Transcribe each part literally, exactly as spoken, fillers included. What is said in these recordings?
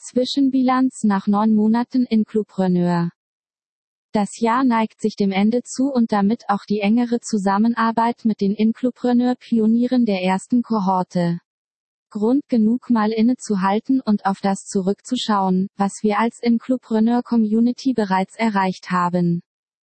Zwischenbilanz nach neun Monaten Inclupreneur. Das Jahr neigt sich dem Ende zu und damit auch die engere Zusammenarbeit mit den Inclupreneur-Pionieren der ersten Kohorte. Grund genug, mal innezuhalten und auf das zurückzuschauen, was wir als Inclupreneur-Community bereits erreicht haben.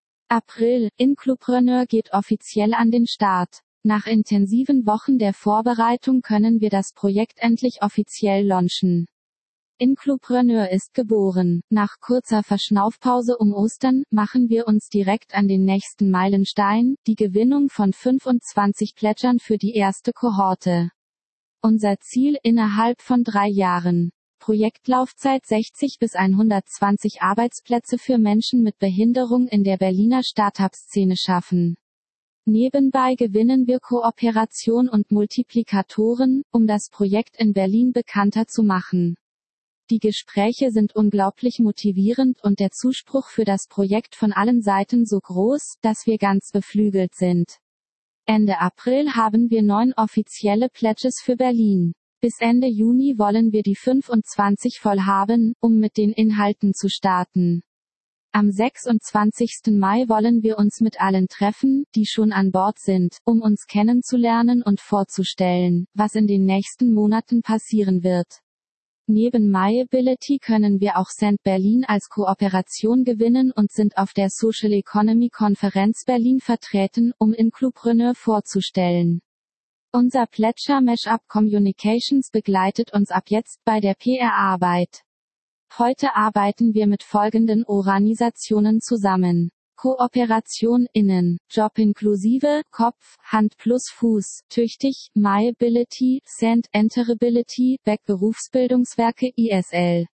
April, Inclupreneur geht offiziell an den Start. Nach intensiven Wochen der Vorbereitung können wir das Projekt endlich offiziell launchen. Inclupreneur ist geboren. Nach kurzer Verschnaufpause um Ostern machen wir uns direkt an den nächsten Meilenstein, die Gewinnung von fünfundzwanzig Plätschern für die erste Kohorte. Unser Ziel innerhalb von drei Jahren. Projektlaufzeit sechzig bis hundertzwanzig Arbeitsplätze für Menschen mit Behinderung in der Berliner Start-up-Szene schaffen. Nebenbei gewinnen wir Kooperation und Multiplikatoren, um das Projekt in Berlin bekannter zu machen. Die Gespräche sind unglaublich motivierend und der Zuspruch für das Projekt von allen Seiten so groß, dass wir ganz beflügelt sind. Ende April haben wir neun offizielle Pledges für Berlin. Bis Ende Juni wollen wir die fünfundzwanzig voll haben, um mit den Inhalten zu starten. Am sechsundzwanzigsten Mai wollen wir uns mit allen treffen, die schon an Bord sind, um uns kennenzulernen und vorzustellen, was in den nächsten Monaten passieren wird. Neben MyAbility können wir auch Send Berlin als Kooperation gewinnen und sind auf der Social Economy Konferenz Berlin vertreten, um Inclupreneur vorzustellen. Unser Pledger Mashup Communications begleitet uns ab jetzt bei der P R-Arbeit. Heute arbeiten wir mit folgenden Organisationen zusammen. Kooperation innen, Job inklusive, Kopf, Hand plus Fuß, tüchtig, MyAbility, Send, Enterability, Back Berufsbildungswerke I S L.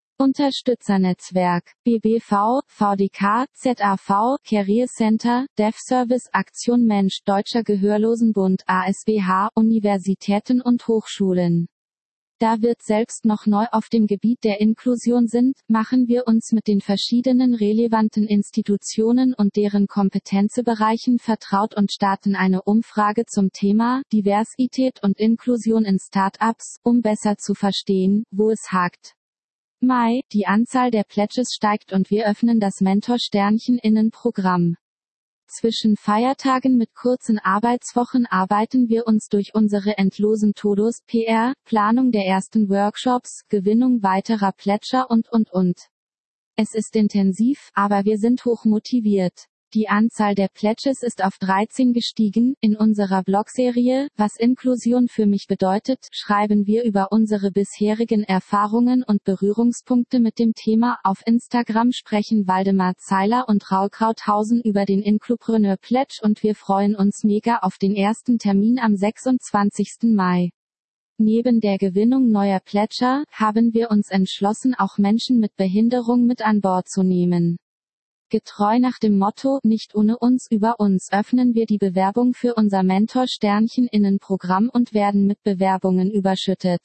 Unterstützernetzwerk, B B V, V D K, Z A V, Career Center, DevService, Aktion Mensch, Deutscher Gehörlosenbund, A S B H, Universitäten und Hochschulen. Da wir selbst noch neu auf dem Gebiet der Inklusion sind, machen wir uns mit den verschiedenen relevanten Institutionen und deren Kompetenzbereichen vertraut und starten eine Umfrage zum Thema Diversität und Inklusion in Start-ups, um besser zu verstehen, wo es hakt. Mai, die Anzahl der Pledges steigt und wir öffnen das Mentor-Sternchen-Innen-Programm. Zwischen Feiertagen mit kurzen Arbeitswochen arbeiten wir uns durch unsere endlosen Todos, P R, Planung der ersten Workshops, Gewinnung weiterer Pledger und und und. Es ist intensiv, aber wir sind hochmotiviert. Die Anzahl der Pledges ist auf dreizehn gestiegen. In unserer Blogserie, was Inklusion für mich bedeutet, schreiben wir über unsere bisherigen Erfahrungen und Berührungspunkte mit dem Thema. Auf Instagram sprechen Waldemar Zeiler und Raul Krauthausen über den Inclupreneur Pledge und wir freuen uns mega auf den ersten Termin am sechsundzwanzigsten Mai. Neben der Gewinnung neuer Pledger, haben wir uns entschlossen, auch Menschen mit Behinderung mit an Bord zu nehmen. Getreu nach dem Motto, nicht ohne uns über uns, öffnen wir die Bewerbung für unser Mentor-Sternchen-Innen-Programm und werden mit Bewerbungen überschüttet.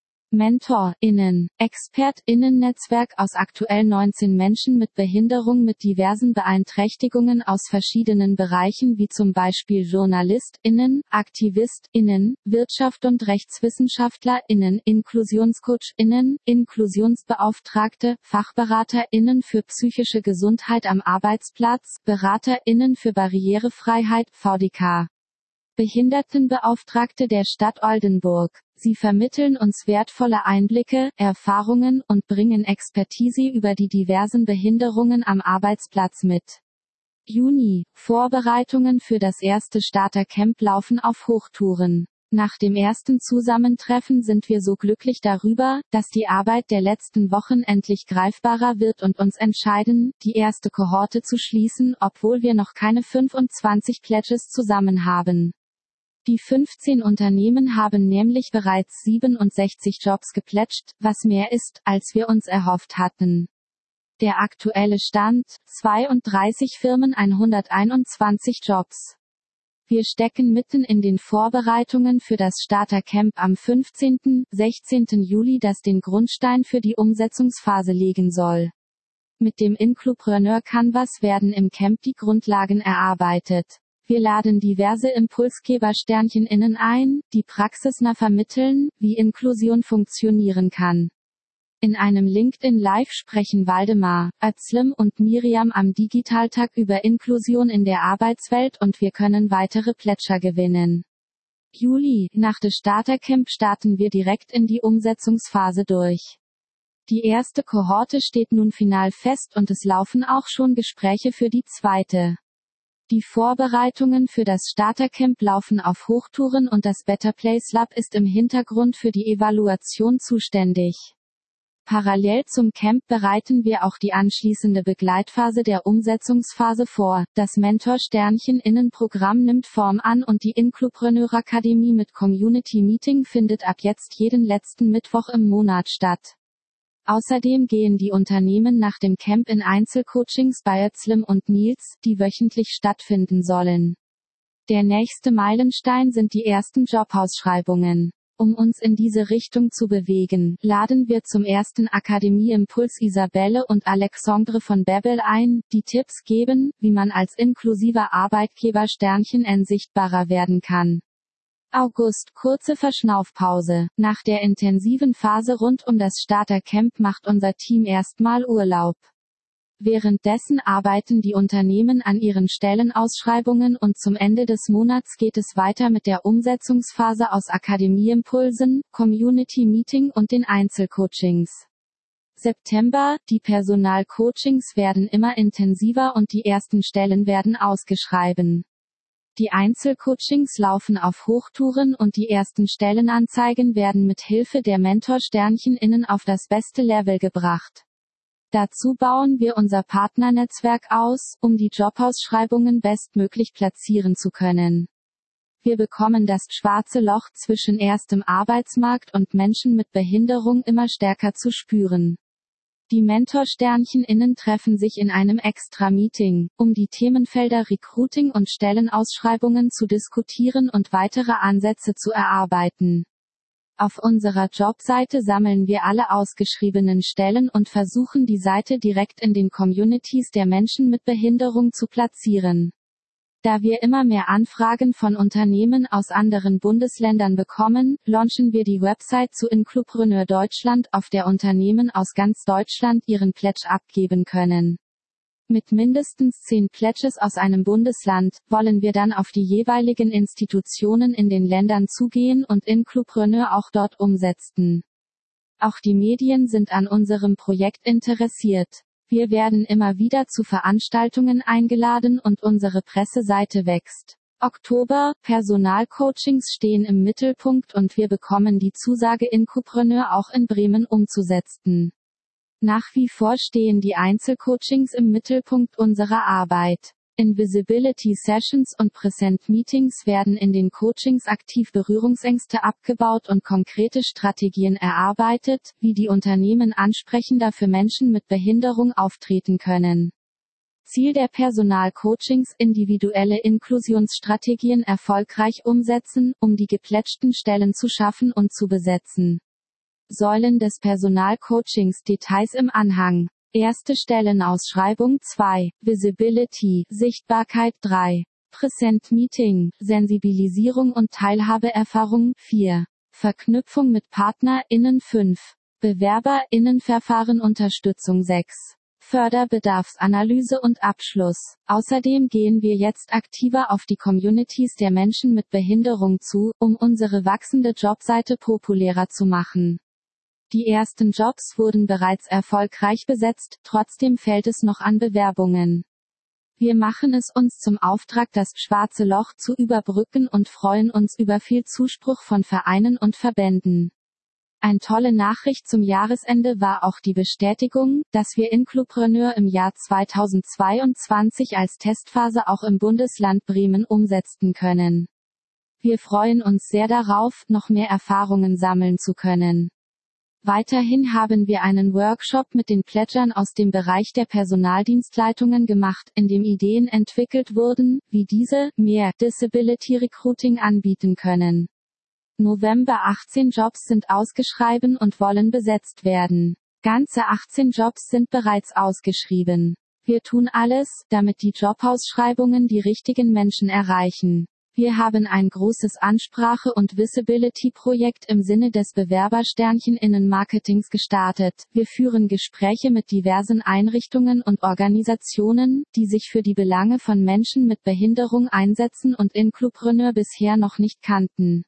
MentorInnen, ExpertInnen-Netzwerk aus aktuell neunzehn Menschen mit Behinderung mit diversen Beeinträchtigungen aus verschiedenen Bereichen wie zum Beispiel JournalistInnen, AktivistInnen, Wirtschaft und RechtswissenschaftlerInnen, InklusionscoachInnen, Inklusionsbeauftragte, FachberaterInnen für psychische Gesundheit am Arbeitsplatz, BeraterInnen für Barrierefreiheit, V D K. Behindertenbeauftragte der Stadt Oldenburg. Sie vermitteln uns wertvolle Einblicke, Erfahrungen und bringen Expertise über die diversen Behinderungen am Arbeitsplatz mit. Juni. Vorbereitungen für das erste Startercamp laufen auf Hochtouren. Nach dem ersten Zusammentreffen sind wir so glücklich darüber, dass die Arbeit der letzten Wochen endlich greifbarer wird und uns entscheiden, die erste Kohorte zu schließen, obwohl wir noch keine fünfundzwanzig Pledges zusammen haben. Die fünfzehn Unternehmen haben nämlich bereits siebenundsechzig Jobs geplätscht, was mehr ist, als wir uns erhofft hatten. Der aktuelle Stand: zweiunddreißig Firmen, hunderteinundzwanzig Jobs. Wir stecken mitten in den Vorbereitungen für das Startercamp am fünfzehnten, sechzehnten Juli, das den Grundstein für die Umsetzungsphase legen soll. Mit dem Inclupreneur Canvas werden im Camp die Grundlagen erarbeitet. Wir laden diverse Impulsgeber-SternchenInnen ein, die praxisnah vermitteln, wie Inklusion funktionieren kann. In einem LinkedIn Live sprechen Waldemar, Özlem und Miriam am Digitaltag über Inklusion in der Arbeitswelt und wir können weitere Plätscher gewinnen. Juli, nach dem Startercamp starten wir direkt in die Umsetzungsphase durch. Die erste Kohorte steht nun final fest und es laufen auch schon Gespräche für die zweite. Die Vorbereitungen für das Startercamp laufen auf Hochtouren und das Better Place Lab ist im Hintergrund für die Evaluation zuständig. Parallel zum Camp bereiten wir auch die anschließende Begleitphase der Umsetzungsphase vor. Das Mentor-Sternchen-Innen-Programm nimmt Form an und die Inklupreneur-Akademie mit Community Meeting findet ab jetzt jeden letzten Mittwoch im Monat statt. Außerdem gehen die Unternehmen nach dem Camp in Einzelcoachings bei Özlem und Nils, die wöchentlich stattfinden sollen. Der nächste Meilenstein sind die ersten Jobausschreibungen. Um uns in diese Richtung zu bewegen, laden wir zum ersten Akademie-Impuls Isabelle und Alexandre von Bebel ein, die Tipps geben, wie man als inklusiver Arbeitgeber Sternchen N sichtbarer werden kann. August, kurze Verschnaufpause. Nach der intensiven Phase rund um das Startercamp macht unser Team erstmal Urlaub. Währenddessen arbeiten die Unternehmen an ihren Stellenausschreibungen und zum Ende des Monats geht es weiter mit der Umsetzungsphase aus Akademieimpulsen, Community Meeting und den Einzelcoachings. September, die Personalcoachings werden immer intensiver und die ersten Stellen werden ausgeschrieben. Die Einzelcoachings laufen auf Hochtouren und die ersten Stellenanzeigen werden mit Hilfe der Mentor-Sternchen-Innen auf das beste Level gebracht. Dazu bauen wir unser Partnernetzwerk aus, um die Jobausschreibungen bestmöglich platzieren zu können. Wir bekommen das schwarze Loch zwischen erstem Arbeitsmarkt und Menschen mit Behinderung immer stärker zu spüren. Die Mentor-Sternchen-Innen treffen sich in einem Extra-Meeting, um die Themenfelder Recruiting und Stellenausschreibungen zu diskutieren und weitere Ansätze zu erarbeiten. Auf unserer Jobseite sammeln wir alle ausgeschriebenen Stellen und versuchen die Seite direkt in den Communities der Menschen mit Behinderung zu platzieren. Da wir immer mehr Anfragen von Unternehmen aus anderen Bundesländern bekommen, launchen wir die Website zu Inklupreneur Deutschland, auf der Unternehmen aus ganz Deutschland ihren Pledge abgeben können. Mit mindestens zehn Pledges aus einem Bundesland, wollen wir dann auf die jeweiligen Institutionen in den Ländern zugehen und Inklupreneur auch dort umsetzen. Auch die Medien sind an unserem Projekt interessiert. Wir werden immer wieder zu Veranstaltungen eingeladen und unsere Presseseite wächst. Oktober, Personalcoachings stehen im Mittelpunkt und wir bekommen die Zusage Inklupreneur auch in Bremen umzusetzen. Nach wie vor stehen die Einzelcoachings im Mittelpunkt unserer Arbeit. Invisibility Sessions und Present Meetings werden in den Coachings aktiv Berührungsängste abgebaut und konkrete Strategien erarbeitet, wie die Unternehmen ansprechender für Menschen mit Behinderung auftreten können. Ziel der Personalcoachings: individuelle Inklusionsstrategien erfolgreich umsetzen, um die geplätschten Stellen zu schaffen und zu besetzen. Säulen des Personalcoachings, Details im Anhang. Erste Stellenausschreibung zwei. Visibility, Sichtbarkeit drei. Present Meeting, Sensibilisierung und Teilhabeerfahrung vier. Verknüpfung mit PartnerInnen fünf. BewerberInnenverfahren Unterstützung sechs. Förderbedarfsanalyse und Abschluss. Außerdem gehen wir jetzt aktiver auf die Communities der Menschen mit Behinderung zu, um unsere wachsende Jobseite populärer zu machen. Die ersten Jobs wurden bereits erfolgreich besetzt, trotzdem fehlt es noch an Bewerbungen. Wir machen es uns zum Auftrag, das schwarze Loch zu überbrücken und freuen uns über viel Zuspruch von Vereinen und Verbänden. Eine tolle Nachricht zum Jahresende war auch die Bestätigung, dass wir Inklupreneur im Jahr zweitausendzweiundzwanzig als Testphase auch im Bundesland Bremen umsetzen können. Wir freuen uns sehr darauf, noch mehr Erfahrungen sammeln zu können. Weiterhin haben wir einen Workshop mit den Pledgern aus dem Bereich der Personaldienstleitungen gemacht, in dem Ideen entwickelt wurden, wie diese mehr Disability Recruiting anbieten können. November achtzehn Jobs sind ausgeschrieben und wollen besetzt werden. Ganze achtzehn Jobs sind bereits ausgeschrieben. Wir tun alles, damit die Jobausschreibungen die richtigen Menschen erreichen. Wir haben ein großes Ansprache- und Visibility-Projekt im Sinne des Bewerbersternchen-Innen-Marketings gestartet. Wir führen Gespräche mit diversen Einrichtungen und Organisationen, die sich für die Belange von Menschen mit Behinderung einsetzen und Inklupreneur bisher noch nicht kannten.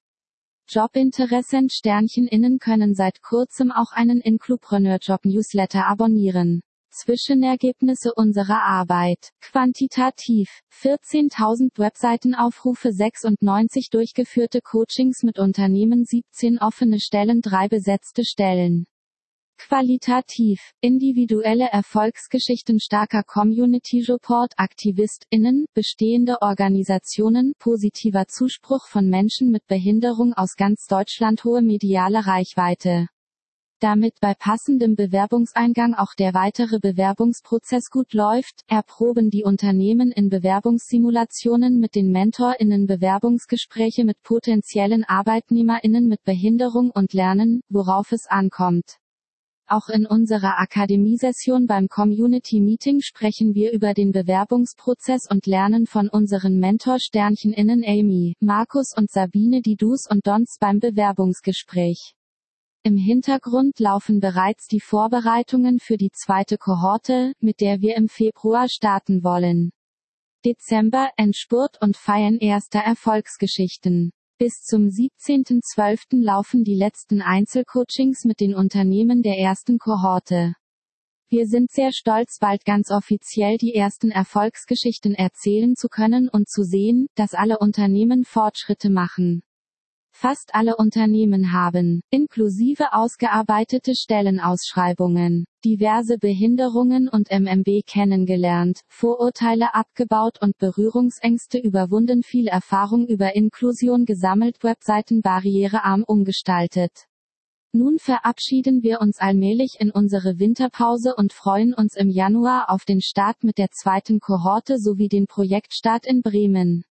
Jobinteressent-Sternchen-Innen können seit kurzem auch einen Inklupreneur-Job-Newsletter abonnieren. Zwischenergebnisse unserer Arbeit. Quantitativ: vierzehntausend Webseitenaufrufe, sechsundneunzig durchgeführte Coachings mit Unternehmen, siebzehn offene Stellen, drei besetzte Stellen. Qualitativ: individuelle Erfolgsgeschichten, starker Community-Support, AktivistInnen, bestehende Organisationen, positiver Zuspruch von Menschen mit Behinderung aus ganz Deutschland, hohe mediale Reichweite. Damit bei passendem Bewerbungseingang auch der weitere Bewerbungsprozess gut läuft, erproben die Unternehmen in Bewerbungssimulationen mit den MentorInnen Bewerbungsgespräche mit potenziellen ArbeitnehmerInnen mit Behinderung und lernen, worauf es ankommt. Auch in unserer Akademiesession beim Community Meeting sprechen wir über den Bewerbungsprozess und lernen von unseren Mentor-SternchenInnen Amy, Markus und Sabine die Do's und Don'ts beim Bewerbungsgespräch. Im Hintergrund laufen bereits die Vorbereitungen für die zweite Kohorte, mit der wir im Februar starten wollen. Dezember, Endspurt und Feiern erster Erfolgsgeschichten. Bis zum siebzehnten zwölften laufen die letzten Einzelcoachings mit den Unternehmen der ersten Kohorte. Wir sind sehr stolz, bald ganz offiziell die ersten Erfolgsgeschichten erzählen zu können und zu sehen, dass alle Unternehmen Fortschritte machen. Fast alle Unternehmen haben, inklusive ausgearbeitete Stellenausschreibungen, diverse Behinderungen und M M B kennengelernt, Vorurteile abgebaut und Berührungsängste überwunden, viel Erfahrung über Inklusion gesammelt, Webseiten barrierearm umgestaltet. Nun verabschieden wir uns allmählich in unsere Winterpause und freuen uns im Januar auf den Start mit der zweiten Kohorte sowie den Projektstart in Bremen.